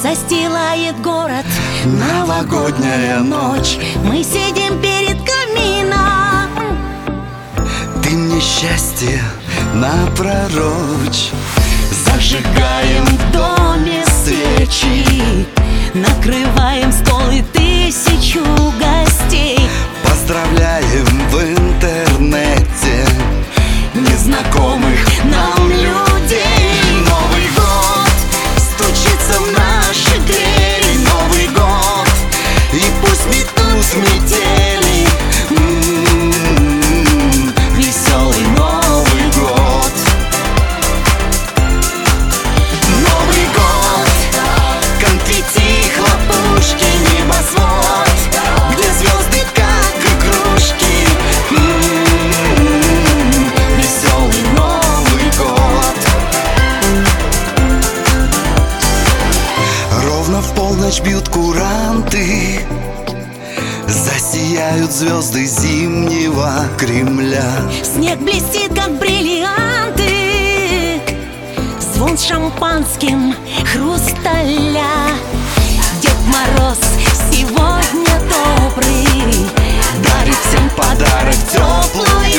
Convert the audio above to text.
застилает город новогодняя ночь. Мы сидим перед камином. Ты мне счастье напророчь. Зажигаем в доме свечи, накрываем стол и тысячу гостей. поздравляем в интернете незнакомых нам людей. Новый год стучится в наши двери. Новый год, и пусть метут метели. Веселый Новый год. Новый год, конфетти, хлопушки, небосвод, где звезды как игрушки. Веселый Новый год. Ровно в полночь бьют куранты, засияют звезды зимнего Кремля. Снег блестит, как бриллианты, звон шампанским хрусталя. Дед Мороз сегодня добрый, Дарит всем подарок теплый